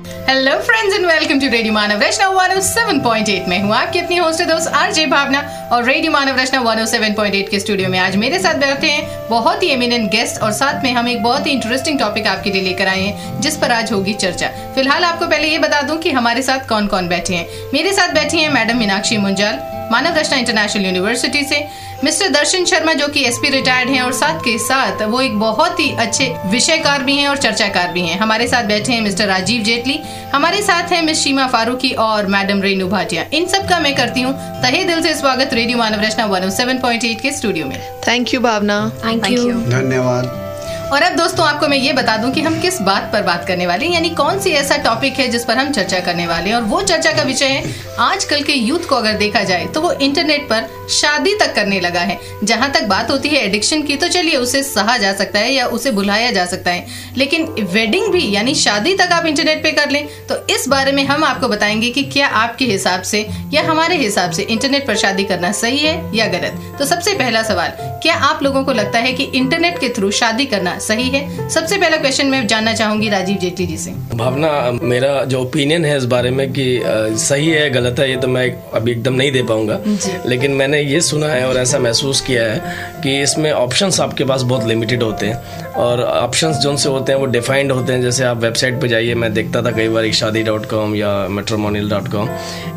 Hello friends and welcome to radio Manav Rachna 107.8 में हूँ आपकी अपनी होस्ट दोस्त आरजे भावना और रेडियो मानव रचना 107.8 के स्टूडियो में आज मेरे साथ बैठे हैं बहुत ही एमिनेंट गेस्ट और साथ में हम एक बहुत ही इंटरेस्टिंग टॉपिक आपके लिए लेकर आए हैं जिस पर आज होगी चर्चा। फिलहाल आपको पहले ये बता दूं कि हमारे साथ कौन कौन बैठे हैं। मेरे साथ बैठी हैं madam Meenakshi Munjal Manav Rachna international university से, मिस्टर दर्शन शर्मा जो कि एसपी रिटायर्ड हैं और साथ के साथ वो एक बहुत ही अच्छे विषयकार भी हैं और चर्चाकार भी हैं। हमारे साथ बैठे हैं मिस्टर राजीव जेटली, हमारे साथ हैं मिस सीमा फारूकी और मैडम रेनू भाटिया। इन सब का मैं करती हूँ तहे दिल से स्वागत रेडियो मानव रचना 107.8 के स्टूडियो में। Thank you Bhavna. Thank you, धन्यवाद। और अब दोस्तों आपको मैं ये बता दूं कि हम किस बात पर बात करने वाले हैं, यानी कौन सी ऐसा टॉपिक है जिस पर हम चर्चा करने वाले हैं। और वो चर्चा का विषय है आजकल के यूथ को अगर देखा जाए तो वो इंटरनेट पर शादी तक करने लगा है। जहां तक बात होती है एडिक्शन की तो चलिए उसे सहा जा सकता है या उसे भुलाया जा सकता है, लेकिन वेडिंग भी यानी शादी तक आप इंटरनेट पे कर लें तो इस बारे में हम आपको बताएंगे कि क्या आपके हिसाब से या हमारे हिसाब से इंटरनेट पर शादी करना सही है या गलत। तो सबसे पहला सवाल, क्या आप लोगों को लगता है कि इंटरनेट के थ्रू शादी करना सही है? सबसे पहला क्वेश्चन मैं जानना चाहूंगी राजीव जेटली जी से। भावना, मेरा जो ओपिनियन है इस बारे में कि सही है गलत है ये तो मैं अभी एकदम नहीं दे पाऊंगा, लेकिन मैंने ये सुना है और ऐसा महसूस किया है कि इसमें ऑप्शंस आपके पास बहुत लिमिटेड होते हैं और ऑप्शंस जो से होते हैं वो डिफाइंड होते हैं। जैसे आप वेबसाइट पे जाइए, मैं देखता था कई बार शादी.com या matrimonial.com,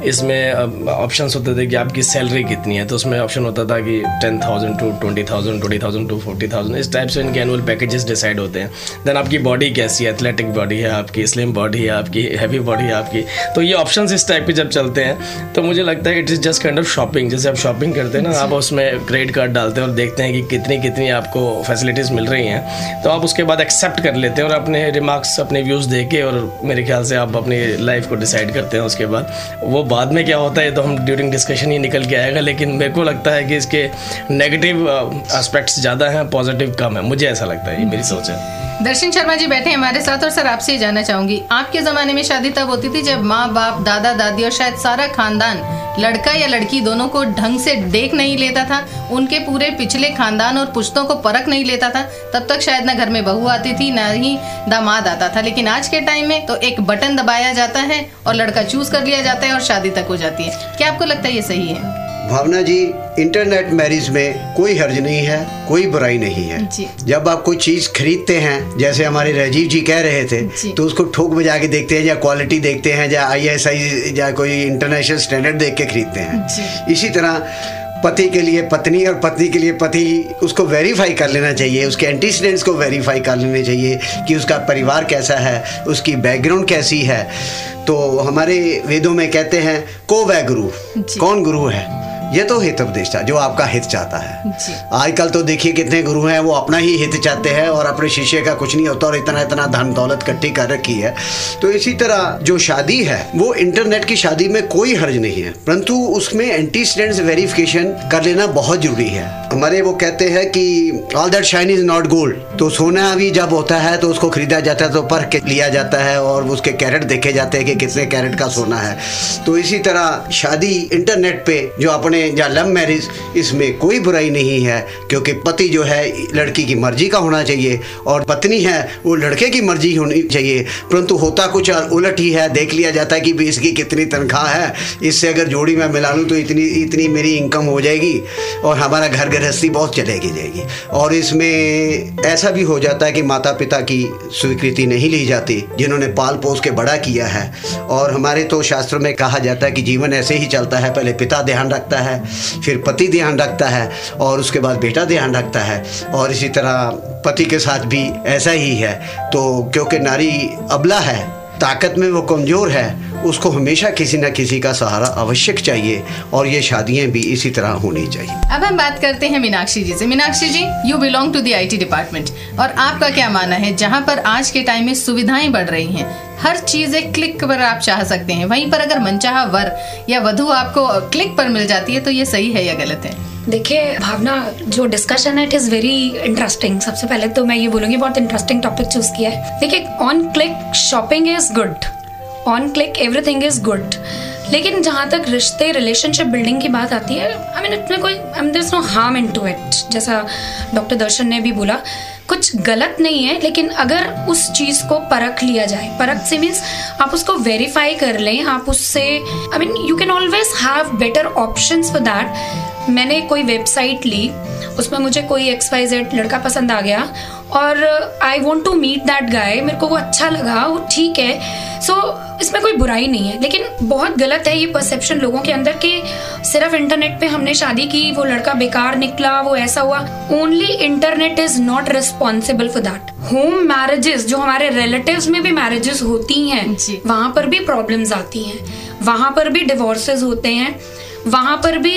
इसमें ऑप्शंस होते थे कि आपकी सैलरी कितनी है, तो उसमें ऑप्शन होता था कि 10,000 to 20,000, 20,000 to 40,000, इस टाइप से इनके एनुअल पैकेजेस डिसाइड होते हैं। देन आपकी बॉडी कैसी है, एथलेटिक बॉडी है आपकी, स्लिम बॉडी है आपकी, हैवी बॉडी है आपकी, तो ये ऑप्शंस इस टाइप के जब चलते हैं तो मुझे लगता है it is just kind of shopping. जैसे आप शॉपिंग करते हैं ना, आप उसमें क्रेडिट कार्ड डालते हैं और देखते हैं कि कितनी आपको फैसिलिटीज़ मिल रही हैं, तो आप उसके बाद एक्सेप्ट कर लेते हैं और अपने रिमार्क्स अपने व्यूज़ दे के और मेरे ख्याल से आप अपनी लाइफ को डिसाइड करते हैं। उसके बाद वो बाद में क्या होता है तो हम ड्यूरिंग डिस्कशन ही निकल के आएगा, लेकिन मेरे को लगता है कि इसके नेगेटिव एस्पेक्ट्स ज़्यादा हैं, पॉजिटिव कम है, मुझे ऐसा लगता है, ये मेरी सोच है। दर्शन शर्मा जी बैठे हैं हमारे साथ और सर आपसे जानना चाहूंगी, आपके जमाने में शादी तब होती थी जब माँ बाप, दादा दादी और शायद सारा खानदान लड़का या लड़की दोनों को ढंग से देख नहीं लेता था, उनके पूरे पिछले खानदान और पुश्तों को परख नहीं लेता था, तब तक शायद ना घर में बहू आती थी ना ही दामाद आता था। लेकिन आज के टाइम में तो एक बटन दबाया जाता है और लड़का चूज कर लिया जाता है और शादी तक हो जाती है। क्या आपको लगता है ये सही है? भावना जी, इंटरनेट मैरिज में कोई हर्ज नहीं है, कोई बुराई नहीं है। जब आप कोई चीज़ खरीदते हैं, जैसे हमारे राजीव जी कह रहे थे, तो उसको ठोक बजा के देखते हैं या क्वालिटी देखते हैं या ISI या कोई इंटरनेशनल स्टैंडर्ड देख के खरीदते हैं। इसी तरह पति के लिए पत्नी और पत्नी के लिए पति, उसको वेरीफाई कर लेना चाहिए, उसके एंटीसीडेंट्स को वेरीफाई कर लेने चाहिए कि उसका परिवार कैसा है, उसकी बैकग्राउंड कैसी है। तो हमारे वेदों में कहते हैं को वह गुरु, कौन गुरु है? ये तो हितोपदेष्टा जो आपका हित चाहता है। आजकल तो देखिए कितने गुरु हैं वो अपना ही हित चाहते हैं और अपने शिष्य का कुछ नहीं होता और इतना धन दौलत इकट्ठी कर रखी है। तो इसी तरह जो शादी है वो इंटरनेट की शादी में कोई हर्ज नहीं है, परंतु उसमें एंटीसीडेंट्स वेरिफिकेशन कर लेना बहुत जरूरी है। हमारे वो कहते हैं कि all that shine is not gold, तो सोना भी जब होता है तो उसको खरीदा जाता है तो परख के लिया जाता है और उसके कैरेट देखे जाते हैं कि कितने कैरेट का सोना है। तो इसी तरह शादी इंटरनेट पे जो अपने या लव मैरिज, इसमें कोई बुराई नहीं है, क्योंकि पति जो है लड़की की मर्जी का होना चाहिए और पत्नी है वो लड़के की मर्जी होनी चाहिए। परंतु होता कुछ उलट ही है, देख लिया जाता है कि भी इसकी कितनी तनख्वाह है, इससे अगर जोड़ी मैं मिला लूँ तो इतनी मेरी इनकम हो जाएगी और हमारा घर गृहस्थी बहुत चलेगी जाएगी। और इसमें ऐसा भी हो जाता है कि माता पिता की स्वीकृति नहीं ली जाती जिन्होंने पाल पोस के बड़ा किया है। और हमारे तो शास्त्रों में कहा जाता है कि जीवन ऐसे ही चलता है, पहले पिता ध्यान रखता है, फिर पति ध्यान रखता है और उसके बाद बेटा ध्यान रखता है। और इसी तरह पति के साथ भी ऐसा ही है। तो क्योंकि नारी अबला है, ताकत में वो कमज़ोर है, उसको हमेशा किसी न किसी का सहारा आवश्यक चाहिए और ये शादियां भी इसी तरह होनी चाहिए। अब हम बात करते हैं मीनाक्षी जी से। Meenakshi ji, you belong to the IT department और आपका क्या मानना है, जहाँ पर आज के टाइम में सुविधाएं बढ़ रही हैं, हर चीज एक क्लिक पर आप चाह सकते हैं, वहीं पर अगर मनचाहा वर या वधू आपको क्लिक पर मिल जाती है तो ये सही है या गलत है? देखिए भावना, जो डिस्कशन है इट इज़ वेरी इंटरेस्टिंग। सबसे पहले तो मैं ये बोलूँगी बहुत इंटरेस्टिंग टॉपिक चूज किया है। देखिए, on click shopping is good, on click everything is good, लेकिन जहाँ तक रिश्ते रिलेशनशिप बिल्डिंग की बात आती है, आई मीन इसमें कोई there is no harm into it. जैसा डॉक्टर दर्शन ने भी बोला कुछ गलत नहीं है, लेकिन अगर उस चीज को परख लिया जाए, परख से मीन्स आप उसको वेरीफाई कर लें, आप उससे I mean you can always have better options for that. मैंने कोई वेबसाइट ली, उसमें मुझे कोई XYZ लड़का पसंद आ गया और I want to meet that guy, मेरे को वो अच्छा लगा, वो ठीक है, सो इसमें कोई बुराई नहीं है। लेकिन बहुत गलत है ये परसेप्शन लोगों के अंदर कि सिर्फ इंटरनेट पे हमने शादी की, वो लड़का बेकार निकला, वो ऐसा हुआ। Only internet is not responsible for that. Home marriages, जो हमारे रिलेटिव्स में भी मैरिजेस होती हैं, वहां पर भी प्रॉब्लम्स आती हैं, वहां पर भी डिवोर्सेस होते हैं, वहां पर भी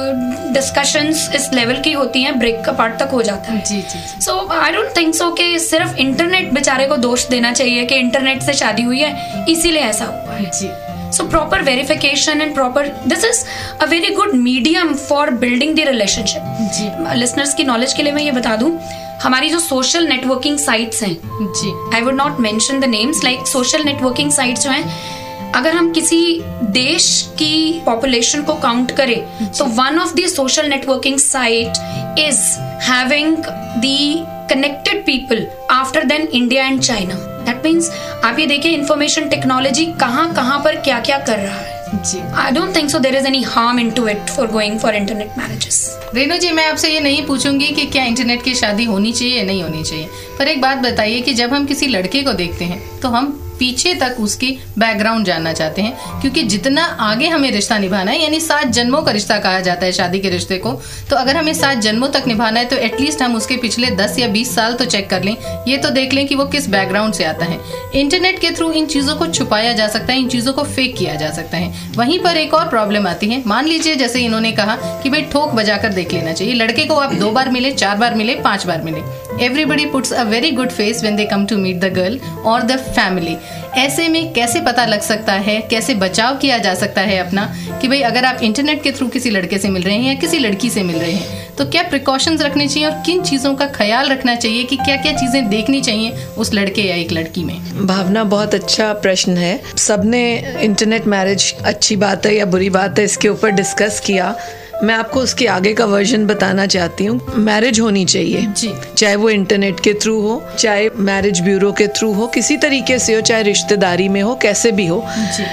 डिस्कशंस इस लेवल की होती हैं, ब्रेक अपार्ट तक हो जाता है। जी जी। सो आई डोंट थिंक सो कि सिर्फ इंटरनेट बेचारे को दोष देना चाहिए कि इंटरनेट से शादी हुई है इसीलिए ऐसा हुआ है। जी। So proper verification and proper, this is a very good medium for building the relationship. Ji. Listeners की knowledge के लिए मैं ये बता दूं, हमारी जो social networking sites हैं, जी, I would not mention the names, like social networking sites जो हैं, अगर हम किसी देश की पॉपुलेशन को काउंट करें तो one of the social networking site is having the connected people after than India and China. That means आप ये देखिए इंफॉर्मेशन टेक्नोलॉजी कहाँ पर क्या क्या कर रहा है। जी। I don't think so there is any harm into it for going for internet marriages. Renu जी, मैं आपसे ये नहीं पूछूंगी कि क्या इंटरनेट की शादी होनी चाहिए या नहीं होनी चाहिए, पर एक बात बताइए कि जब हम किसी लड़के को देखते हैं तो हम पीछे तक उसकी बैकग्राउंड जानना चाहते हैं, क्योंकि जितना आगे हमें रिश्ता निभाना है, यानी 7 जन्मों का रिश्ता कहा जाता है शादी के रिश्ते को, तो अगर हमें 7 जन्मों तक निभाना है तो एटलीस्ट हम उसके पिछले 10 या 20 साल तो चेक कर लें, ये तो देख लें कि वो किस बैकग्राउंड से आता है। इंटरनेट के थ्रू इन चीज़ों को छुपाया जा सकता है, इन चीज़ों को फेक किया जा सकता है। वहीं पर एक और प्रॉब्लम आती है, मान लीजिए जैसे इन्होंने कहा कि भाई ठोक बजाकर देख लेना चाहिए, लड़के को आप 2 बार मिले, 4 बार मिले, 5 बार मिले, everybody puts a very good face when they come to meet the girl और द फैमिली। ऐसे में कैसे पता लग सकता है, कैसे बचाव किया जा सकता है अपना, कि भाई अगर आप इंटरनेट के थ्रू किसी लड़के से मिल रहे हैं या किसी लड़की से मिल रहे हैं तो क्या प्रिकॉशंस रखने चाहिए और किन चीज़ों का ख्याल रखना चाहिए, कि क्या क्या चीज़ें देखनी चाहिए उस लड़के या एक लड़की में? भावना, बहुत अच्छा प्रश्न है। सबने इंटरनेट मैरिज अच्छी बात है या बुरी बात है इसके ऊपर डिस्कस किया। मैं आपको उसके आगे का वर्जन बताना चाहती हूँ। मैरिज होनी चाहिए जी, चाहे वो इंटरनेट के थ्रू हो, चाहे मैरिज ब्यूरो के थ्रू हो, किसी तरीके से हो, चाहे रिश्तेदारी में हो, कैसे भी हो।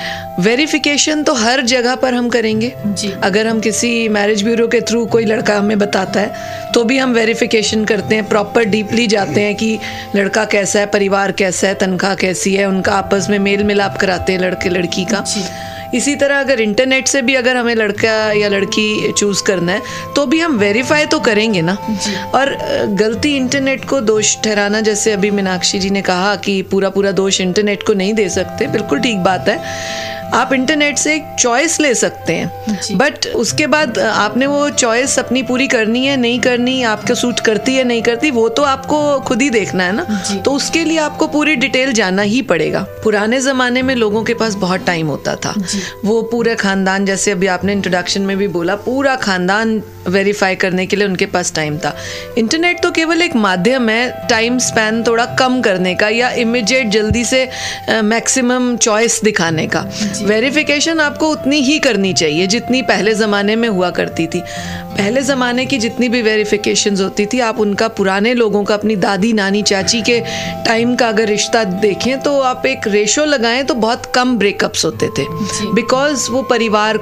वेरिफिकेशन तो हर जगह पर हम करेंगे जी। अगर हम किसी मैरिज ब्यूरो के थ्रू कोई लड़का हमें बताता है तो भी हम वेरिफिकेशन करते हैं, प्रॉपर डीपली जाते हैं कि लड़का कैसा है, परिवार कैसा है, तनख्वाह कैसी है, उनका आपस में मेल मिलाप कराते हैं लड़के लड़की का। इसी तरह अगर इंटरनेट से भी अगर हमें लड़का या लड़की चूज करना है तो भी हम वेरीफाई तो करेंगे ना। और गलती इंटरनेट को दोष ठहराना, जैसे अभी मीनाक्षी जी ने कहा कि पूरा दोष इंटरनेट को नहीं दे सकते, बिल्कुल ठीक बात है। आप इंटरनेट से एक चॉइस ले सकते हैं, बट उसके बाद आपने वो चॉइस अपनी पूरी करनी है नहीं करनी, आपको सूट करती है नहीं करती, वो तो आपको खुद ही देखना है ना। तो उसके लिए आपको पूरी डिटेल जानना ही पड़ेगा। पुराने ज़माने में लोगों के पास बहुत टाइम होता था, वो पूरे खानदान, जैसे अभी आपने इंट्रोडक्शन में भी बोला, पूरा खानदान वेरीफाई करने के लिए उनके पास टाइम था। इंटरनेट तो केवल एक माध्यम है टाइम स्पैन थोड़ा कम करने का या इमीडिएट जल्दी से मैक्सिमम चॉइस दिखाने का। वेरिफिकेशन आपको उतनी ही करनी चाहिए जितनी पहले ज़माने में हुआ करती थी। पहले ज़माने की जितनी भी वेरिफिकेशंस होती थी, आप उनका, पुराने लोगों का, अपनी दादी नानी चाची के टाइम का अगर रिश्ता देखें तो आप एक रेशो लगाएं तो बहुत कम ब्रेकअप्स होते थे, बिकॉज वो परिवार,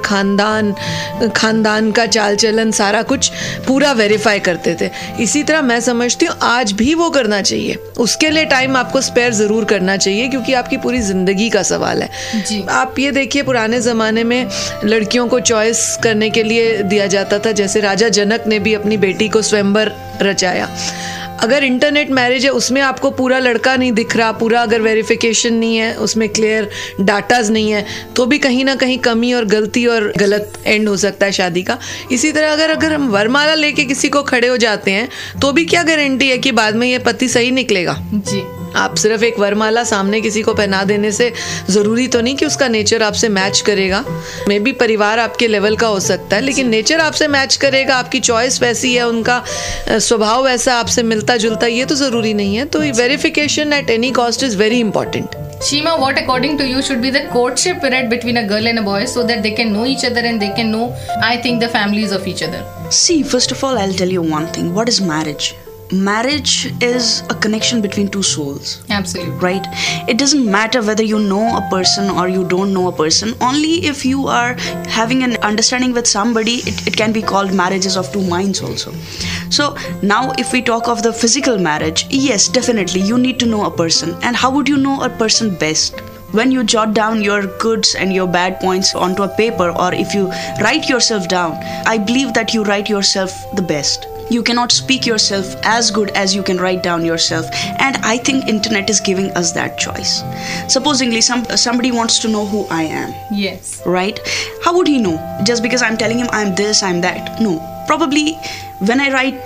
खानदान का चाल चलन सारा कुछ पूरा वेरीफाई करते थे। इसी तरह मैं समझती हूँ आज भी वो करना चाहिए। उसके लिए टाइम आपको स्पेयर ज़रूर करना चाहिए क्योंकि आपकी पूरी ज़िंदगी का सवाल है। आप ये देखिए, पुराने ज़माने में लड़कियों को चॉइस करने के लिए दिया जाता था, जैसे राजा जनक ने भी अपनी बेटी को स्वयंवर रचाया। अगर इंटरनेट मैरिज है उसमें आपको पूरा लड़का नहीं दिख रहा, पूरा अगर वेरिफिकेशन नहीं है, उसमें क्लियर डाटाज नहीं है, तो भी कहीं ना कहीं कमी और गलती और गलत एंड हो सकता है शादी का। इसी तरह अगर हम वरमाला लेके किसी को खड़े हो जाते हैं तो भी क्या गारंटी है कि बाद में ये पति सही निकलेगा। जी, आप सिर्फ एक वरमाला सामने किसी को पहना देने से ज़रूरी तो नहीं कि उसका नेचर आपसे मैच करेगा। मे बी परिवार आपके लेवल का हो सकता है लेकिन नेचर आपसे मैच करेगा, आपकी चॉइस वैसी है, उनका स्वभाव वैसा आपसे मिलता जुलता, ये तो ज़रूरी नहीं है। तो verification at any cost is very important. Shima, what according to you should be the courtship period between a girl and a boy so that they can know each other and they can know, I think, the families of each other? See, first of all, I'll tell you one thing. What is marriage? marriage is a connection between two souls. Absolutely. Right? It doesn't matter whether you know a person or you don't know a person. Only if you are having an understanding with somebody, it can be called marriages of two minds also. So now if we talk of the physical marriage, yes, definitely you need to know a person. And how would you know a person best? When you jot down your goods and your bad points onto a paper, or if you write yourself down, I believe that you write yourself the best. You cannot speak yourself as good as you can write down yourself. And I think internet is giving us that choice. Supposingly somebody wants to know who I am. Yes. Right? How would he know? Just because I'm telling him I'm this, I'm that? No. Probably when I write,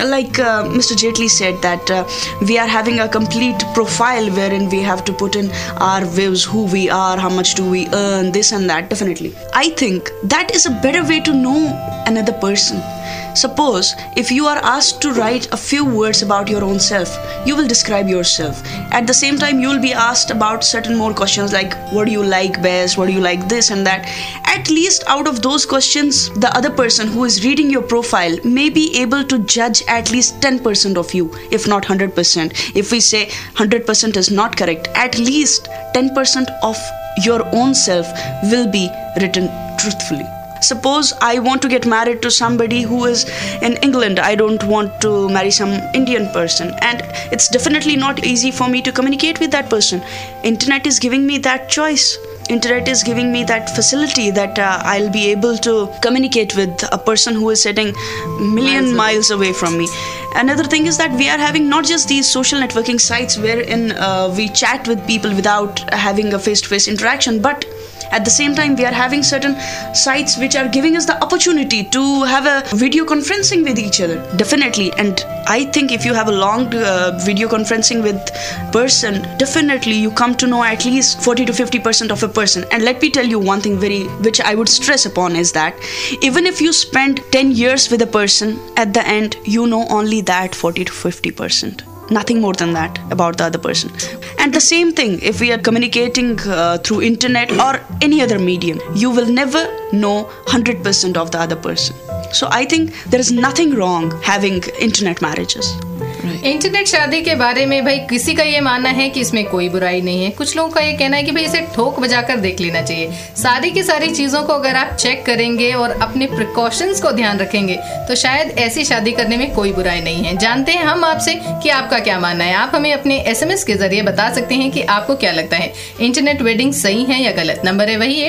Mr. Jaitley said that we are having a complete profile wherein we have to put in our views, who we are, how much do we earn, this and that, definitely. I think that is a better way to know another person. Suppose if you are asked to write a few words about your own self, you will describe yourself. At the same time, you will be asked about certain more questions like what do you like best, what do you like this and that. At least out of those questions, the other person who is reading your profile may be able to judge at least 10% of you, if not 100%. If we say 100% is not correct, at least 10% of your own self will be written truthfully. Suppose I want to get married to somebody who is in England. I don't want to marry some Indian person, and it's definitely not easy for me to communicate with that person. Internet is giving me that choice. Internet is giving me that facility that I'll be able to communicate with a person who is sitting million miles away from me. Another thing is that we are having not just these social networking sites wherein we chat with people without having a face-to-face interaction, but at the same time, we are having certain sites which are giving us the opportunity to have a video conferencing with each other. Definitely. And I think if you have a long video conferencing with person, definitely you come to know at least 40 to 50% of a person. And let me tell you one thing which I would stress upon is that even if you spend 10 years with a person, at the end, you know only that 40 to 50%. Nothing more than that about the other person. And the same thing, if we are communicating through internet or any other medium, you will never know 100% of the other person. So I think there is nothing wrong having internet marriages. Internet शादी के बारे में भाई किसी का ये मानना है कि इसमें कोई बुराई नहीं है, कुछ लोगों का ये कहना है कि भाई इसे ठोक बजाकर देख लेना चाहिए। सारी की सारी चीजों को अगर आप चेक करेंगे और अपने प्रिकॉशंस को ध्यान रखेंगे तो शायद ऐसी शादी करने में कोई बुराई नहीं है। जानते हैं हम आपसे कि आपका क्या मानना है। आप हमें अपने SMS के जरिए बता सकते हैं कि आपको क्या लगता है, इंटरनेट वेडिंग सही है या गलत। नंबर है वही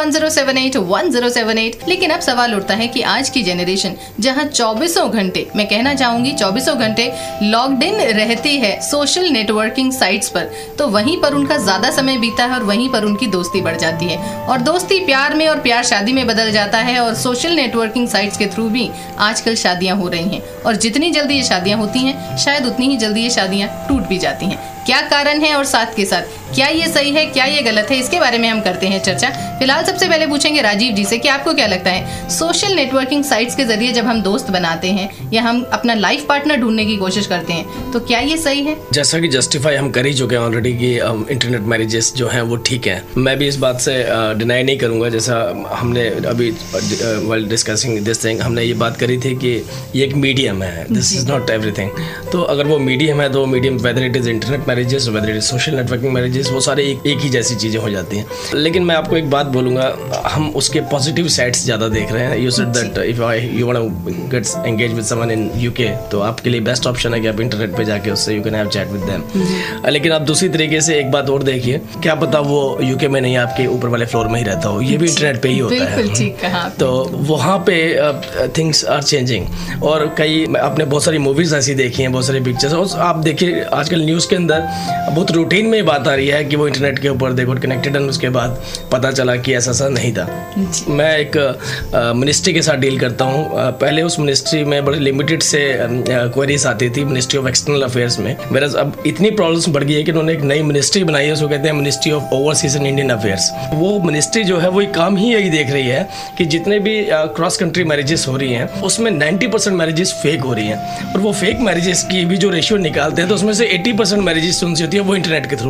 8010781078। लेकिन अब सवाल उठता है कि आज की जनरेशन जहाँ 24 घंटे, मैं कहना चाहूंगी 24 घंटे लॉक्ड इन रहती है सोशल नेटवर्किंग साइट्स पर, तो वहीं पर उनका ज्यादा समय बीता है और वहीं पर उनकी दोस्ती बढ़ जाती है और दोस्ती प्यार में और प्यार शादी में बदल जाता है। और सोशल नेटवर्किंग साइट्स के थ्रू भी आजकल शादियां हो रही हैं और जितनी जल्दी ये शादियां होती हैं शायद उतनी ही जल्दी ये शादियां टूट भी जाती हैं। क्या कारण है और साथ के साथ क्या ये सही है, क्या ये गलत है, इसके बारे में हम करते हैं चर्चा। फिलहाल सबसे पहले पूछेंगे राजीव जी से कि आपको क्या लगता है, सोशल नेटवर्किंग साइट्स के जरिए जब हम दोस्त बनाते हैं या हम अपना लाइफ पार्टनर ढूंढने की कोशिश करते हैं तो क्या ये सही है? जैसा कि जस्टिफाई हम कर ही चुके हैं ऑलरेडी कि इंटरनेट मैरिजेस जो हैं वो ठीक है। मैं भी इस बात से डिनाई नहीं करूंगा। जैसा हमने अभी व्हाइल डिस्कसिंग दिस थिंग हमने ये बात करी थी कि ये एक मीडियम है, दिस इज नॉट एवरीथिंग। तो अगर वो मीडियम है तो medium whether it is internet marriages whether it is social networking marriages, वो सारे एक ही जैसी चीज़ें हो जाती हैं। लेकिन मैं आपको एक बात बोलूँगा, हम उसके पॉजिटिव साइड्स ज़्यादा देख रहे हैं। You said that if you want to get engage with someone in UK तो आपके लिए बेस्ट ऑप्शन है कि आप इंटरनेट पे जाके उससे you can have chat with them. लेकिन आप दूसरी तरीके से एक बात और देखिए, क्या पता वो UK में नहीं आपके ऊपर वाले फ्लोर में ही रहता हो, ये भी इंटरनेट पे ही होता है। तो वहाँ पे थिंग्स आर चेंजिंग। और कई आपने बहुत सारी मूवीज ऐसी देखी हैं, बहुत सारी पिक्चर्स, और आप देखिए आजकल न्यूज़ के अंदर बहुत रूटीन में बात आ रही है कि वो इंटरनेट के ऊपर देखो कनेक्टेड, एंड उसके बाद पता चला कि ऐसा नहीं था। मैं एक मिनिस्ट्री के साथ डील करता हूँ। पहले उस मिनिस्ट्री में बड़े लिमिटेड से क्वेरीज आती थी मिनिस्ट्री ऑफ एक्सटर्नल अफेयर्स में, वेरएज अब इतनी प्रॉब्लम्स बढ़ गई है कि उन्होंने एक नई मिनिस्ट्री बनाई है, उसको कहते हैं ministry of overseas and Indian affairs. वो मिनिस्ट्री जो है वो काम ही यही देख रही है कि जितने भी क्रॉस कंट्री मैरिजेस हो रही हैं उसमें 90% मैरिजेस फेक हो रही हैं, और वो फेक मैरिजेस की भी जो रेशियो निकालते हैं तो उसमें से 80% मैरिजेस उनसे होती है वो इंटरनेट के थ्रू होती है।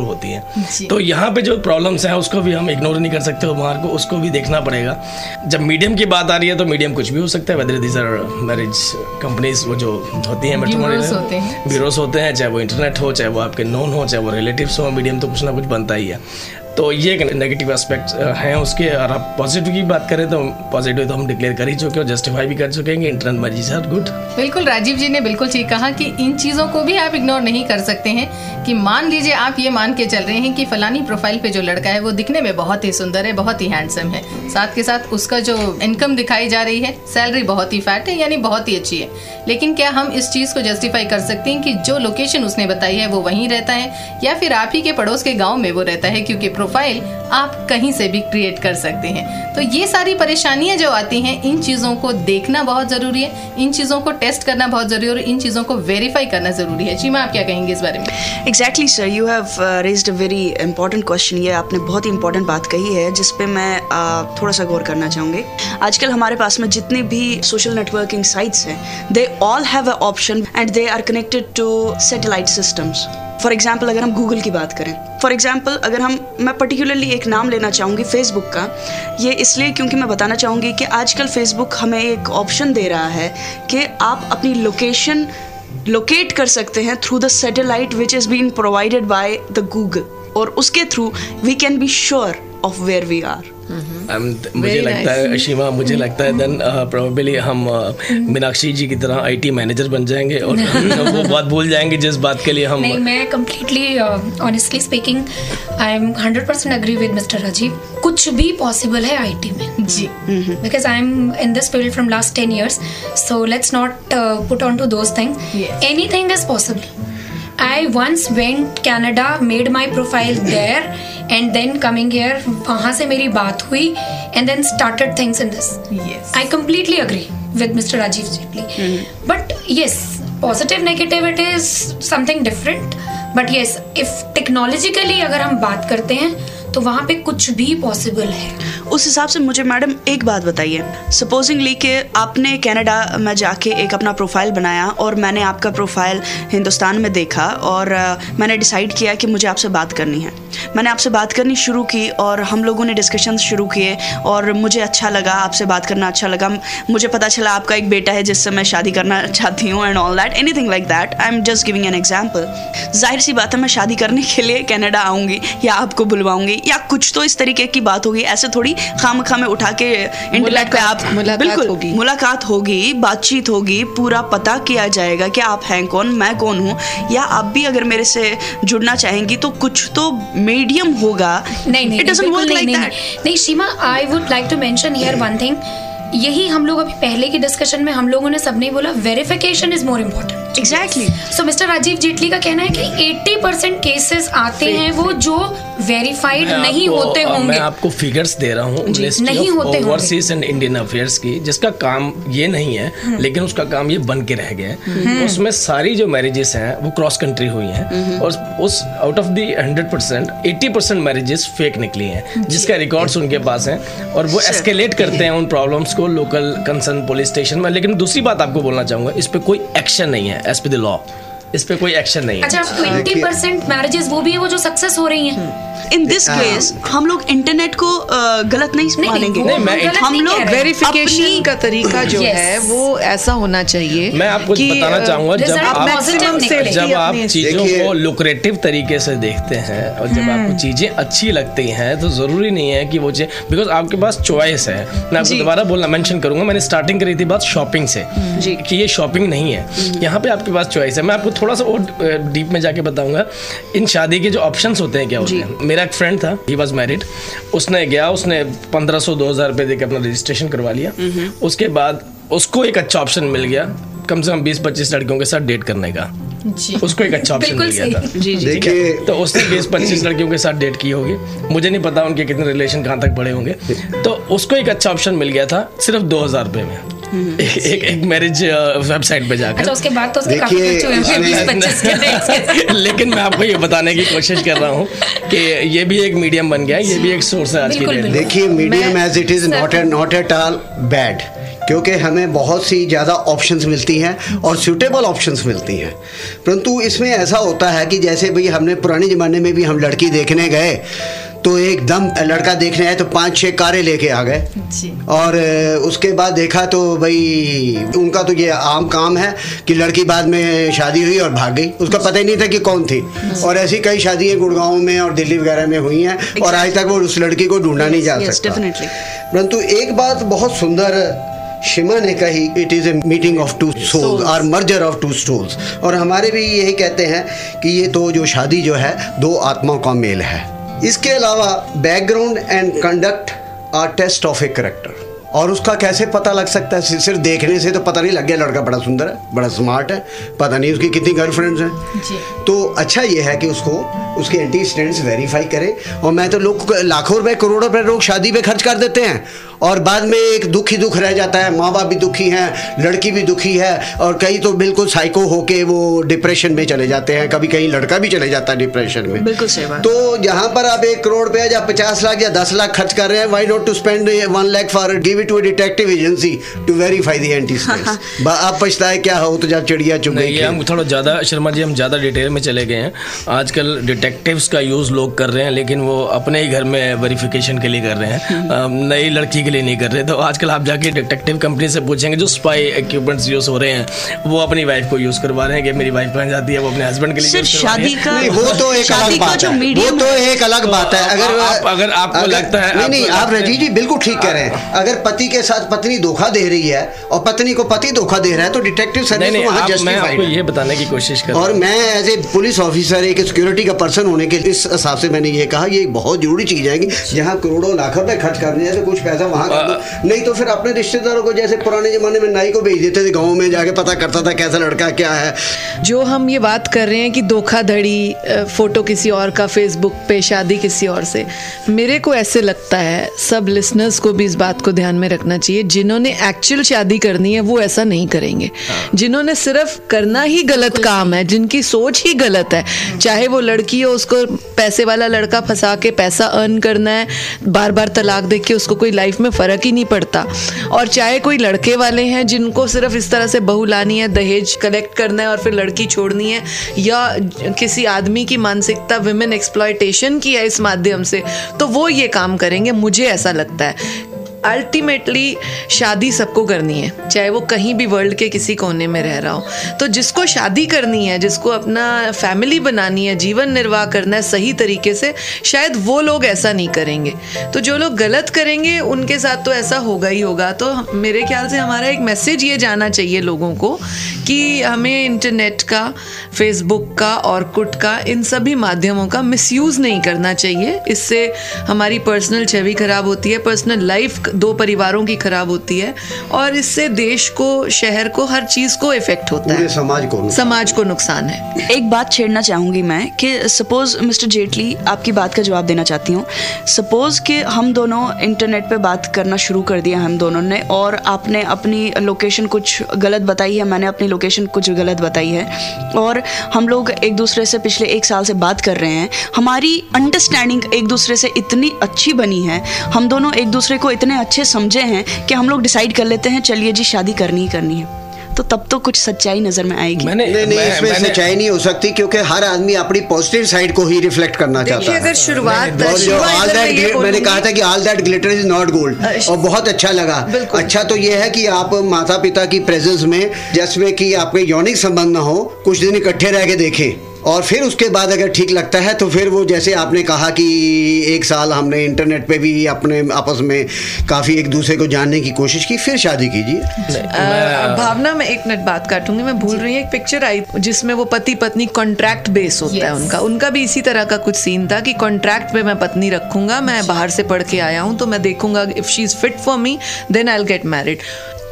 तो यहाँ पे जो प्रॉब्लम्स हैं उसको भी हम इग्नोर नहीं कर सकते, वहाँ को उसको भी देखना पड़ेगा। जब मीडियम की बात आ रही है तो मीडियम कुछ भी हो सकता है, whether these are marriage companies वो जो होती हैं, ब्यूरोस होते हैं, चाहे वो इंटरनेट हो, चाहे वो आपके नोन हो, चाहे वो रिलेटिव्स हो, मीडियम तो कुछ ना कुछ बनता ही है। तो ये एक नेगेटिव एस्पेक्ट हैं उसके। और आप पॉजिटिव की बात करें तो पॉजिटिव तो हम डिक्लेयर कर ही चुके और जस्टिफाई भी कर चुके हैं कि इंटरनेट मैरिज आर गुड। बिल्कुल, राजीव जी ने बिल्कुल ठीक कहा कि इन चीज़ों को भी आप इग्नोर नहीं कर सकते हैं। कि मान लीजिए आप ये मान के चल रहे हैं कि फलानी प्रोफाइल पे जो लड़का है वो दिखने में बहुत ही सुंदर है, बहुत ही हैंडसम है, साथ के साथ उसका जो इनकम दिखाई जा रही है, सैलरी बहुत ही फैट है, यानी बहुत ही अच्छी है, लेकिन क्या हम इस चीज़ को जस्टिफाई कर सकते हैं कि जो लोकेशन उसने बताई है वो वहीं रहता है या फिर आप ही के पड़ोस के गाँव में वो रहता है? क्योंकि प्रोफाइल आप कहीं से भी क्रिएट कर सकते हैं। तो ये सारी परेशानियां जो आती हैं, इन चीज़ों को देखना बहुत ज़रूरी है, इन चीज़ों को टेस्ट करना बहुत ज़रूरी है और इन चीज़ों को वेरीफाई करना ज़रूरी है। चीमा, आप क्या कहेंगे इस बारे में? Exactly sir, you have raised a very important question. ये आपने बहुत ही इंपॉर्टेंट बात कही है जिस पे मैं थोड़ा सा गौर करना चाहूँगी। आजकल हमारे पास में जितनी भी सोशल नेटवर्किंग साइट्स हैं, they all have a option and they are connected to satellite systems. For example अगर हम गूगल की बात करें, फॉर एग्जाम्पल अगर मैं पर्टिकुलरली एक नाम लेना चाहूँगी फेसबुक का, ये इसलिए क्योंकि मैं बताना चाहूँगी कि आजकल फेसबुक हमें एक ऑप्शन दे रहा है कि आप अपनी लोकेशन लोकेट कर सकते हैं through the satellite which is been provided by the Google, और उसके through we can be sure of where we are. मुझे लगता है शीमा, मुझे लगता है देन प्रोबेबली हम मीनाक्षी जी की तरह आईटी मैनेजर बन जाएंगे और वो बात भूल जाएंगे जिस बात के लिए हम। नहीं, मैं completely honestly speaking I am 100% agree with mister Rajeev. कुछ भी पॉसिबल है आईटी में जी, because I am in this field from last 10 years, so let's not put on to those things. Anything is possible. I once went Canada, made my profile there, and then coming here, वहाँ से मेरी बात हुई, and then started things in this. Yes. I completely agree with Mr. Rajiv Jaitley. But yes, positive, negative, it is something different. But yes, if technologically अगर हम बात करते हैं तो वहाँ पे कुछ भी पॉसिबल है। उस हिसाब से मुझे मैडम एक बात बताइए, सपोजिंगली कि आपने कनाडा में जाके एक अपना प्रोफाइल बनाया और मैंने आपका प्रोफाइल हिंदुस्तान में देखा और मैंने डिसाइड किया कि मुझे आपसे बात करनी है। मैंने आपसे बात करनी शुरू की और हम लोगों ने डिस्कशंस शुरू किए और मुझे अच्छा लगा, आपसे बात करना अच्छा लगा। मुझे पता चला आपका एक बेटा है जिससे मैं शादी करना चाहती हूँ and all that, anything like that. I am just giving an example. जाहिर सी बात है मैं शादी करने के लिए कनाडा आऊँगी या आपको बुलवाऊँगी या कुछ तो इस तरीके की बात होगी। ऐसे थोड़ी खामखा में उठा के इंटरनेट पे आप बिल्कुल मुलाकात होगी, बातचीत होगी, पूरा पता किया जाएगा कि आप हैं कौन, मैं कौन हूँ, या आप भी अगर मेरे से जुड़ना चाहेंगी तो कुछ तो मीडियम होगा। नहीं, it doesn't work like that. नहीं Shima, I would like to mention here one thing. यही हम लोग अभी पहले की डिस्कशन में हम लोगों ने सबने बोला verification is more important. Exactly. So mister Rajeev Jaitley का कहना है कि 80% केसेस आते हैं वो जो वेरीफाइड नहीं होते होंगे। मैं आपको फिगर्स दे रहा हूँ नहीं होते ओवरसीज एंड इंडियन अफेयर्स की, जिसका काम ये नहीं है लेकिन उसका काम ये बन के रह गया है। उसमें सारी जो मैरिजेस हैं वो क्रॉस कंट्री हुई हैं और उस out of the 100% 80% marriages fake निकली हैं, जिसका रिकॉर्ड्स उनके पास हैं और वो एस्केलेट करते हैं उन प्रॉब्लम्स को लोकल कंसर्न पुलिस स्टेशन में। लेकिन दूसरी बात आपको बोलना चाहूंगा, इस पे कोई एक्शन नहीं है एज पर द लॉ, इस पे कोई एक्शन नहीं है। अच्छा, 20% मैरिजेस वो भी है वो जो सक्सेस हो रही हैं। इन दिस केस हम लोग इंटरनेट को गलत नहीं मानेंगे। हम लोग वेरिफिकेशन का तरीका जो है वो ऐसा होना चाहिए। मैं आपको बताना चाहूंगा, जब आप चीजों को लुक्रेटिव तरीके से देखते हैं और जब आपको चीजें अच्छी लगती हैं तो जरूरी नहीं है कि वो चीज, बिकॉज आपके पास चॉइस है। मैं आपको दोबारा बोलना मेंशन करूंगा, मैंने स्टार्टिंग करी थी बात शॉपिंग से कि ये शॉपिंग नहीं है, यहाँ पे आपके पास चॉइस है। मैं आपको थोड़ा सा और डीप में जाके बताऊंगा इन शादी के जो ऑप्शंस होते हैं क्या होते हैं। मेरा एक फ्रेंड था, ही वाज मैरिड, उसने 1500-2000 रुपए देकर अपना रजिस्ट्रेशन करवा लिया। उसके बाद उसको एक अच्छा ऑप्शन मिल गया कम से कम 20-25 लड़कियों के साथ डेट करने का। उसको एक अच्छा ऑप्शन मिल गया था। देखिए, तो उसने 20-25 लड़कियों के साथ डेट की होगी, मुझे नहीं पता उनके कितने रिलेशन कहाँ तक बढ़े होंगे। तो उसको एक अच्छा ऑप्शन मिल गया था सिर्फ 2000 रुपए में। एक मैरिज वेबसाइट पे जाकर। अच्छा, उसके बाद तो उसके काफी खर्चे हुए 20-25 के। लेकिन मैं आपको ये बताने की कोशिश कर रहा हूँ कि ये भी एक मीडियम बन गया है, ये भी एक सोर्स है आज की डेट में। देखिए, medium as it is not at all bad, क्योंकि हमें बहुत सी ज़्यादा ऑप्शंस मिलती हैं और सूटेबल ऑप्शंस मिलती हैं। परंतु इसमें ऐसा होता है कि जैसे भाई हमने पुराने ज़माने में भी हम लड़की देखने गए तो एकदम लड़का देखने आए तो 5-6 कारें लेके आ गए, और उसके बाद देखा तो भाई उनका तो ये आम काम है कि लड़की बाद में शादी हुई और भाग गई, उसका पता ही नहीं था कि कौन थी। और ऐसी कई शादियाँ गुड़गांव में और दिल्ली वगैरह में हुई हैं और आज तक वो उस लड़की को ढूंढा नहीं जा सकता। परंतु एक बात बहुत सुंदर शिमा ने कही, it is a meeting of two souls और मर्जर ऑफ टू सोल्स। और हमारे भी यही कहते हैं कि ये तो जो शादी जो है दो आत्माओं का मेल है। इसके अलावा background and conduct are test of a character, और उसका कैसे पता लग सकता है? सिर्फ देखने से तो पता नहीं लग गया लड़का बड़ा सुंदर है, बड़ा स्मार्ट है, पता नहीं उसकी कितनी गर्लफ्रेंड्स हैं। तो अच्छा ये है कि उसको उसके एंटीसीडेंट्स वेरीफाई करें। और मैं तो लोग लाखों रुपए करोड़ों रुपए लोग शादी पे खर्च कर देते हैं और बाद में एक दुख ही दुख रह जाता है। माँ बाप भी दुखी हैं, लड़की भी दुखी है, और कई तो बिल्कुल साइको होके वो डिप्रेशन में चले जाते हैं, कभी कहीं लड़का भी चले जाता है डिप्रेशन में। बिल्कुल सही बात। तो यहाँ पर आप 1 करोड़ रुपया या 50 लाख या 10 लाख खर्च कर रहे हैं, why not to spend 1 lakh for give it to a detective agency to verify the antecedents. आप पछताए क्या हो तो जब चिड़िया चुग गई। हम थोड़ा ज़्यादा शर्मा जी, हम ज़्यादा डिटेल में चले गए हैं। आजकल डिटेक्टिव्स का यूज़ लोग कर रहे हैं, लेकिन वो अपने ही घर में वेरिफिकेशन के लिए कर रहे हैं, नई लड़की के लिए नहीं कर रहे। तो आजकल आप जाके डिटेक्टिव कंपनी से पूछेंगे, जो स्पाई इक्विपमेंट्स यूज हो रहे हैं वो अपनी वाइफ को यूज करवा रहे हैं कि मेरी वाइफ बन जाती है, वो अपने हस्बैंड के लिए सिर्फ शादी का वो तो एक अलग बात है, वो तो एक अलग बात है। अगर आपको लगता है नहीं, आप रजीव जी बिल्कुल ठीक कह रहे हैं। अगर पति के साथ पत्नी धोखा दे रही है और पत्नी को पति धोखा दे रहा है तो डिटेक्टिव सर्विस वहां जस्टिफाइड है। ये बताने की कोशिश कर, और मैं एज ए पुलिस ऑफिसर, एक सिक्योरिटी का पर्सन होने के इस हिसाब से मैंने ये कहा, ये बहुत जरूरी चीज है कि जहाँ करोड़ों लाख रुपए खर्च करने हैं तो कुछ पैसा वहां कर दो। नहीं तो फिर अपने रिश्तेदारों को, जैसे पुराने जमाने में नाई को भेज देते थे, गाँव में जाके पता करता था कैसा लड़का क्या है। जो हम ये बात कर रहे हैं कि धोखाधड़ी, फोटो किसी और का फेसबुक पे, शादी किसी और से, मेरे को ऐसे लगता है सब लिसनर्स को भी इस बात को ध्यान में रखना चाहिए, जिन्होंने एक्चुअल शादी करनी है वो ऐसा नहीं करेंगे। जिन्होंने सिर्फ करना ही गलत काम है, जिनकी सोच ही गलत है, चाहे वो लड़की हो, उसको पैसे वाला लड़का फंसा के पैसा अर्न करना है, बार बार तलाक दे के उसको कोई लाइफ में फर्क ही नहीं पड़ता, और चाहे कोई लड़के वाले हैं जिनको सिर्फ इस तरह से बहू लानी है, दहेज कलेक्ट करना है और फिर लड़की छोड़नी है, या किसी आदमी की मानसिकता विमेन एक्सप्लॉयटेशन की है इस माध्यम से, तो वो ये काम करेंगे। मुझे ऐसा लगता है अल्टीमेटली शादी सबको करनी है, चाहे वो कहीं भी वर्ल्ड के किसी कोने में रह रहा हो। तो जिसको शादी करनी है, जिसको अपना फैमिली बनानी है, जीवन निर्वाह करना है सही तरीके से, शायद वो लोग ऐसा नहीं करेंगे। तो जो लोग गलत करेंगे उनके साथ तो ऐसा होगा ही होगा। तो मेरे ख्याल से हमारा एक मैसेज ये जाना चाहिए लोगों को कि हमें इंटरनेट का, फेसबुक का, ऑर्कुट का, इन सभी माध्यमों का मिसयूज़ नहीं करना चाहिए। इससे हमारी पर्सनल छवि खराब होती है, पर्सनल लाइफ दो परिवारों की खराब होती है, और इससे देश को, शहर को, हर चीज को इफेक्ट होता है, समाज को नुकसान है। एक बात छेड़ना चाहूंगी मैं कि सपोज मिस्टर जेटली, आपकी बात का जवाब देना चाहती हूँ। सपोज कि हम दोनों इंटरनेट पे बात करना शुरू कर दिया हम दोनों ने, और आपने अपनी लोकेशन कुछ गलत बताई है, मैंने अपनी लोकेशन कुछ गलत बताई है, और हम लोग एक दूसरे से पिछले 1 साल से बात कर रहे हैं। हमारी अंडरस्टैंडिंग एक दूसरे से इतनी अच्छी बनी है, हम दोनों एक दूसरे को इतने अच्छे समझे हैं कि हम लोग डिसाइड कर लेते हैं चलिए जी शादी करनी ही करनी है। तो तब तो कुछ सच्चाई नजर में आएगी। नहीं, इसमें सच्चाई नहीं हो सकती, क्योंकि हर आदमी अपनी पॉजिटिव साइड को ही रिफ्लेक्ट करना चाहता है। अगर शुरुआत मैंने कहा था कि all that glitter is not gold, और बहुत अच्छा लगा। अच्छा तो ये है कि आप माता पिता की प्रेजेंस में, जिसमें कि आपके यौनिक संबंध ना हो, कुछ दिन इकट्ठे रह के देखें, और फिर उसके बाद अगर ठीक लगता है तो फिर वो, जैसे आपने कहा कि 1 साल हमने इंटरनेट पे भी अपने आपस में काफ़ी एक दूसरे को जानने की कोशिश की, फिर शादी कीजिए। भावना, मैं 1 मिनट बात काटूंगी, मैं भूल रही हूँ। एक पिक्चर आई जिसमें वो पति पत्नी कॉन्ट्रैक्ट बेस होता है उनका भी इसी तरह का कुछ सीन था कि कॉन्ट्रैक्ट पे मैं पत्नी रखूंगा, मैं बाहर से पढ़ के आया हूँ तो मैं देखूंगा if she is fit for me then I will get married.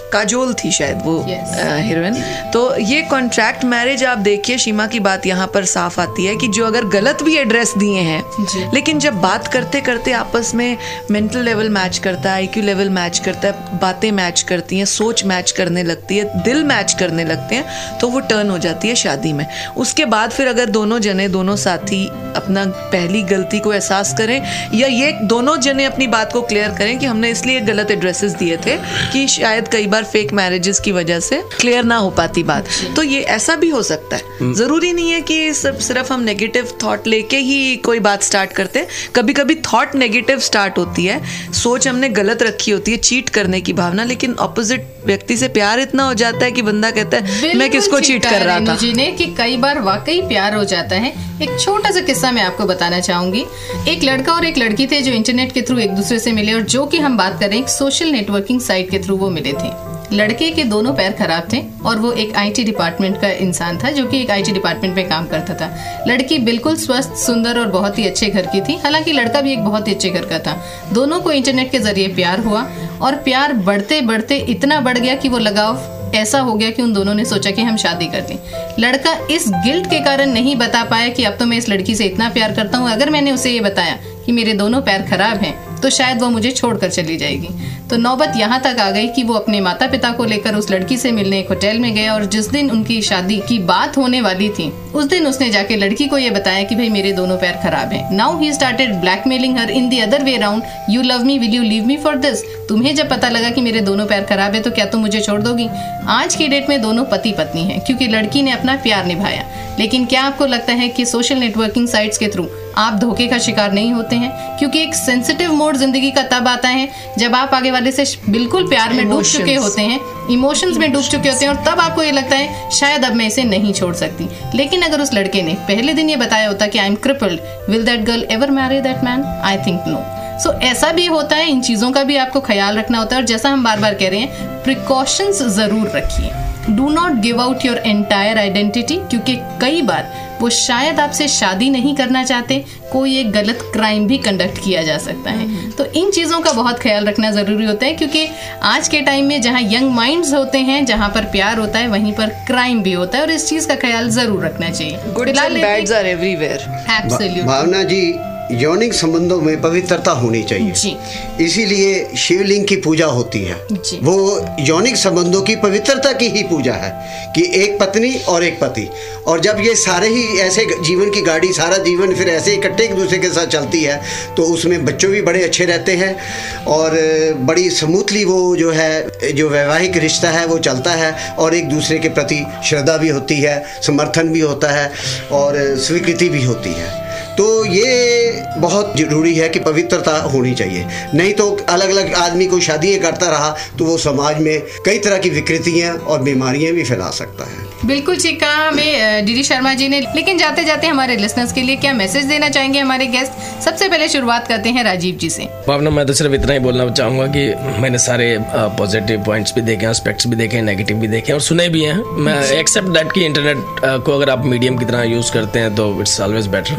Kajol थी शायद वो हीरोइन। तो ये कॉन्ट्रैक्ट मैरिज आप देखिए, सीमा की बात यहाँ पर साफ आती है कि जो अगर गलत भी एड्रेस दिए हैं, लेकिन जब बात करते करते आपस में मेंटल लेवल मैच करता है, IQ लेवल मैच करता है, बातें मैच करती हैं, सोच मैच करने लगती है, दिल मैच करने लगते हैं, तो वो टर्न हो जाती है शादी में। उसके बाद फिर अगर दोनों जने, दोनों साथी अपना पहली गलती को एहसास करें, या ये दोनों जने अपनी बात को क्लियर करें कि हमने इसलिए गलत एड्रेसेस दिए थे कि शायद कई बार फेक मैरिजेस की वजह से क्लियर ना हो पाती बात, तो ये ऐसा भी हो सकता है। जरूरी नहीं है कि सिर्फ हम नेगेटिव थॉट लेके ही कोई बात स्टार्ट करते। कभी कभी थॉट नेगेटिव स्टार्ट होती है, सोच हमने गलत रखी होती है, चीट करने की भावना, लेकिन ऑपोजिट व्यक्ति से प्यार इतना हो जाता है कि बंदा कहता है मैं किसको चीट कर रहा था। ने कि कई बार वाकई प्यार हो जाता है। एक छोटा सा किस्सा मैं आपको बताना चाहूंगी। एक लड़का और एक लड़की थे जो इंटरनेट के थ्रू एक दूसरे से मिले, और जो कि हम बात करें एक सोशल नेटवर्किंग साइट के थ्रू वो मिले थे। लड़के के दोनों पैर खराब थे और वो एक IT डिपार्टमेंट का इंसान था जो कि एक IT डिपार्टमेंट में काम करता था। लड़की बिल्कुल स्वस्थ, सुंदर और बहुत ही अच्छे घर की थी, हालांकि लड़का भी एक बहुत ही अच्छे घर का था। दोनों को इंटरनेट के जरिए प्यार हुआ और प्यार बढ़ते बढ़ते इतना बढ़ गया कि वो लगाव ऐसा हो गया कि उन दोनों ने सोचा कि हम शादी कर लें। लड़का इस गिल्ट के कारण नहीं बता पाया कि अब तो मैं इस लड़की से इतना प्यार करता हूँ, अगर मैंने उसे ये बताया कि मेरे दोनों पैर खराब हैं तो शायद वो मुझे छोड़कर चली जाएगी। तो नौबत यहाँ तक आ गई कि वो अपने माता पिता को लेकर उस लड़की से मिलने एक होटल में गया, और जिस दिन उनकी शादी की बात होने वाली थी उस दिन उसने जाके लड़की को ये बताया कि भाई मेरे दोनों पैर खराब हैं। Now he started blackmailing her in the other way around, you love me, will you leave me for this. तुम्हें जब पता लगा कि मेरे दोनों पैर खराब है तो क्या तुम मुझे छोड़ दोगी? आज की डेट में दोनों पति पत्नी हैं क्योंकि लड़की ने अपना प्यार निभाया। लेकिन क्या आपको लगता है कि सोशल नेटवर्किंग साइट्स के थ्रू आप धोखे का शिकार नहीं होते हैं? क्योंकि एक सेंसिटिव मोड जिंदगी का तब आता है जब आप आगे वाले से बिल्कुल प्यार में डूब चुके होते हैं, इमोशंस में डूब चुके होते हैं, और तब आपको ये लगता है शायद अब मैं इसे नहीं छोड़ सकती। लेकिन अगर उस लड़के ने पहले दिन ये बताया होता कि I am crippled, will that girl ever marry that man? I think no. So ऐसा भी होता है, इन चीज़ों का भी आपको ख्याल रखना होता है। और जैसा हम बार बार कह रहे हैं, प्रिकॉशंस ज़रूर रखिए। Do not give out your entire identity, क्योंकि कई बार वो शायद आपसे शादी नहीं करना चाहते, कोई एक गलत क्राइम भी कंडक्ट किया जा सकता है। तो इन चीज़ों का बहुत ख्याल रखना ज़रूरी होता है, क्योंकि आज के टाइम में जहाँ यंग माइंड्स होते हैं, जहाँ पर प्यार होता है, वहीं पर क्राइम भी होता है, और इस चीज़ का ख्याल ज़रूर रखना चाहिए। Goods and bads are everywhere. Absolutely. Bhavna ji, यौनिक संबंधों में पवित्रता होनी चाहिए जी। इसीलिए शिवलिंग की पूजा होती है जी। वो यौनिक संबंधों की पवित्रता की ही पूजा है कि एक पत्नी और एक पति, और जब ये सारे ही ऐसे जीवन की गाड़ी सारा जीवन फिर ऐसे इकट्ठे एक दूसरे के साथ चलती है तो उसमें बच्चों भी बड़े अच्छे रहते हैं और बड़ी स्मूथली वो जो है जो वैवाहिक रिश्ता है वो चलता है, और एक दूसरे के प्रति श्रद्धा भी होती है, समर्थन भी होता है और स्वीकृति भी होती है। तो ये बहुत ज़रूरी है कि पवित्रता होनी चाहिए, नहीं तो अलग अलग आदमी को शादी करता रहा तो वो समाज में कई तरह की विकृतियाँ और बीमारियाँ भी फैला सकता है। बिल्कुल ठीक कहा हमें डीडी शर्मा जी ने। लेकिन जाते जाते हमारे लिसनर्स के लिए क्या मैसेज देना चाहेंगे हमारे गेस्ट? सबसे पहले शुरुआत करते हैं राजीव जी से। भावना, मैं तो सिर्फ इतना ही बोलना चाहूँगा कि मैंने सारे पॉजिटिव पॉइंट्स भी देखे, एस्पेक्ट्स भी देखे, नेगेटिव भी देखे और सुने भी हैं। मैं एक्सेप्ट दैट कि इंटरनेट को अगर आप मीडियम की तरह यूज़ करते हैं तो इट्स ऑलवेज बेटर।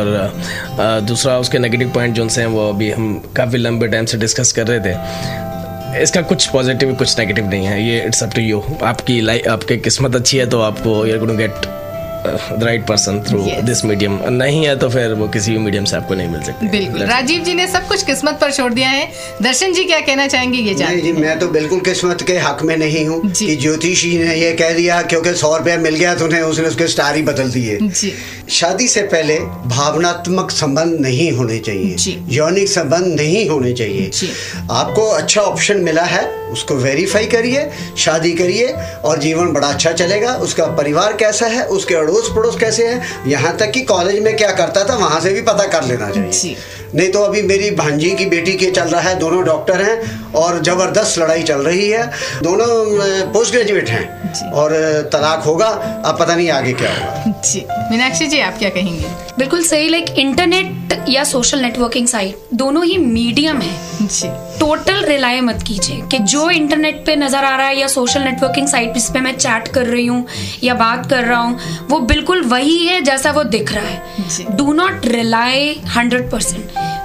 और दूसरा उसके नेगेटिव पॉइंट जो हैं वो अभी हम काफ़ी लंबे टाइम से डिस्कस कर रहे थे। इसका कुछ पॉजिटिव कुछ नेगेटिव नहीं है, ये इट्स अप टू यू। आपकी लाइफ, आपकी किस्मत अच्छी है तो आपको you are going to get the right person through this medium, नहीं है तो फिर वो किसी भी मीडियम से आपको नहीं मिल सकती। बिल्कुल, राजीव जी ने सब कुछ किस्मत पर छोड़ दिया है। दर्शन जी क्या कहना चाहेंगे ये जानते? नहीं जी, मैं तो बिल्कुल किस्मत के हक में नहीं हूँ कि ज्योतिषी ने ये कह दिया क्योंकि 100 रुपया मिल गया तो उसने उसके स्टार ही बदल दिए। शादी से पहले भावनात्मक संबंध नहीं होने चाहिए, यौनिक संबंध नहीं होने चाहिए। आपको अच्छा ऑप्शन मिला है, उसको वेरीफाई करिए, शादी करिए और जीवन बड़ा अच्छा चलेगा। उसका परिवार कैसा है, उसके अड़ोस पड़ोस कैसे हैं, यहाँ तक कि कॉलेज में क्या करता था वहाँ से भी पता कर लेना चाहिए। नहीं तो अभी मेरी भांजी की बेटी के चल रहा है, दोनों डॉक्टर हैं और ज़बरदस्त लड़ाई चल रही है, दोनों पोस्ट ग्रेजुएट हैं और तलाक होगा, अब पता नहीं आगे क्या होगा। जी मीनाक्षी जी आप क्या कहेंगे? बिल्कुल सही। लाइक इंटरनेट या सोशल नेटवर्किंग साइट दोनों ही मीडियम है जी। टोटल रिलाय मत कीजिए कि जो इंटरनेट पे नजर आ रहा है या सोशल नेटवर्किंग साइट जिस पे मैं चैट कर रही हूँ या बात कर रहा हूँ वो बिल्कुल वही है जैसा वो दिख रहा है। Do not rely 100%।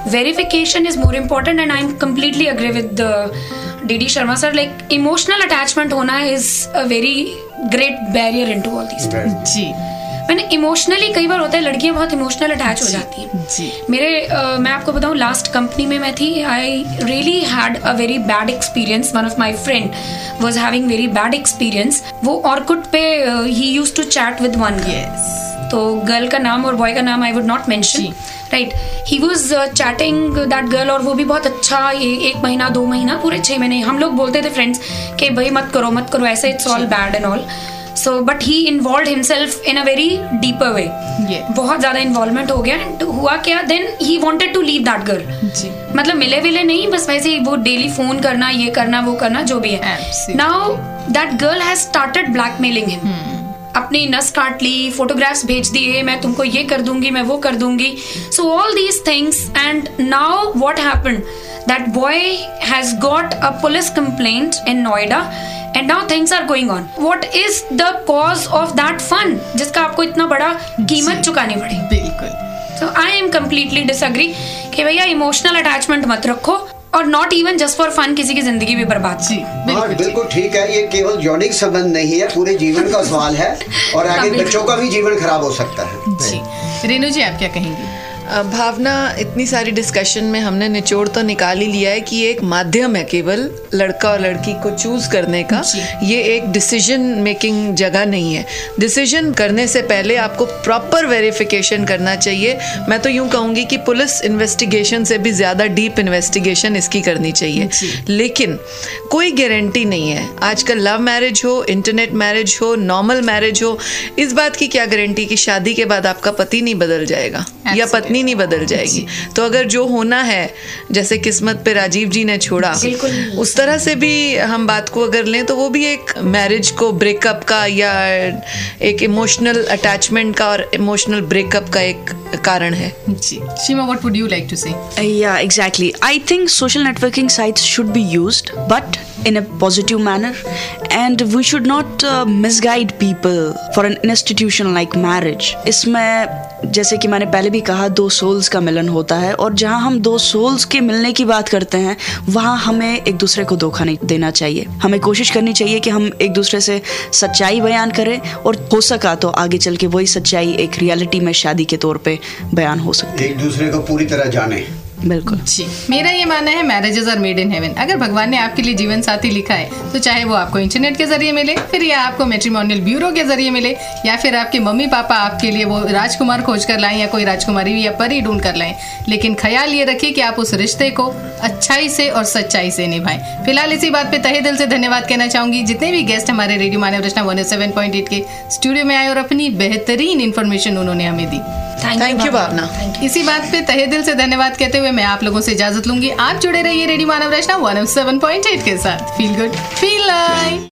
verification is more important, and I'm completely agree with D.D. Sharma sir. Like emotional attachment होना is a very great barrier into all these things. जी मैंने इमोशनली कई बार होता है, लड़कियां बहुत इमोशनल अटैच हो जाती हैं जी। मेरे मैं आपको बताऊं, लास्ट कंपनी में मैं थी, I really had a very bad experience. One of my friend was having very bad experience. वो ऑर्कुट पे ही used to chat with one girl. तो गर्ल का नाम और बॉय का नाम I would not mention, right. He was chatting that girl, और वो भी बहुत अच्छा, 1 महीना 2 महीना पूरे 6 महीने हम लोग बोलते थे फ्रेंड्स कि भाई मत करो ऐसे, it's all bad and all. So, but he involved himself in a very deeper way. बहुत ज्यादा इन्वॉल्वमेंट हो गया. एंड हुआ क्या, then he wanted to leave that girl. मतलब मिले विले नहीं, बस वैसे ही वो डेली फोन करना, ये करना वो करना जो भी है. Now that girl has started blackmailing him. अपनी नस काट ली, फोटोग्राफ्स भेज दिए, मैं तुमको ये कर दूंगी, मैं वो कर दूंगी. So all these things. And now what happened, that boy has got a police complaint in Noida. And now things are going on. What is the cause of that fun जिसका आपको इतना बड़ा कीमत चुकानी पड़ी? बिल्कुल. So I am completely disagree कि भैया इमोशनल अटैचमेंट मत रखो, और not even just for fun किसी की जिंदगी भी बर्बाद. जी बिल्कुल ठीक है. ये केवल यौनिक संबंध नहीं है, पूरे जीवन का सवाल है, और आगे बच्चों का भी जीवन खराब हो सकता है. जी रेणु जी, आप क्या कहेंगी? भावना, इतनी सारी डिस्कशन में हमने निचोड़ तो निकाल ही लिया है कि ये एक माध्यम है केवल लड़का और लड़की को चूज करने का. ये एक डिसीजन मेकिंग जगह नहीं है. डिसीजन करने से पहले आपको प्रॉपर वेरिफिकेशन करना चाहिए. मैं तो यूं कहूँगी कि पुलिस इन्वेस्टिगेशन से भी ज़्यादा डीप इन्वेस्टिगेशन इसकी करनी चाहिए. लेकिन कोई गारंटी नहीं है. आजकल लव मैरिज हो, इंटरनेट मैरिज हो, नॉर्मल मैरिज हो, इस बात की क्या गारंटी कि शादी के बाद आपका पति नहीं बदल जाएगा या पत्नी नहीं बदल जाएगी. तो अगर जो होना है, जैसे किस्मत पे राजीव जी ने छोड़ा, उस तरह से भी हम बात को अगर लें तो वो भी एक मैरिज को ब्रेकअप का या एक इमोशनल अटैचमेंट का और इमोशनल ब्रेकअप का एक कारण है. जी Sheema, what would you like to say? Yeah, exactly. I think social networking sites should be used, but in a positive manner, and we should not misguide people for an institution like marriage. इसमें जैसे कि मैंने पहले भी कहा, 2 souls का मिलन होता है, और जहाँ हम 2 सोल्स के मिलने की बात करते हैं, वहाँ हमें एक दूसरे को धोखा नहीं देना चाहिए. हमें कोशिश करनी चाहिए कि हम एक दूसरे से सच्चाई बयान करें, और हो सका तो आगे चल के वही सच्चाई एक रियलिटी में शादी के तौर पे बयान हो सकती है. एक दूसरे को पूरी तरह जाने. बिल्कुल जी. मेरा ये मानना है, marriages are made in heaven. अगर भगवान ने आपके लिए जीवन साथी लिखा है, तो चाहे वो आपको इंटरनेट के जरिए मिले, फिर या आपको मैट्रिमोनियल ब्यूरो के जरिए मिले, या फिर आपके मम्मी पापा आपके लिए वो राजकुमार खोज कर लाएं या कोई राजकुमारी या परी ढूंढ कर लाएं, लेकिन ख्याल ये रखिए कि आप उस रिश्ते को अच्छाई से और सच्चाई से निभाएं. फिलहाल इसी बात पे तहे दिल से धन्यवाद कहना चाहूंगी जितने भी गेस्ट हमारे रेडियो मानव रचना 107.8 के स्टूडियो में आए और अपनी बेहतरीन इन्फॉर्मेशन उन्होंने हमें दी. थैंक यू भावना. इसी बात पे तहे दिल से धन्यवाद कहते हुए मैं आप लोगों से इजाजत लूंगी. आप जुड़े रहिए रेडियो मानव रचना 107.8 के साथ. Feel good, feel like.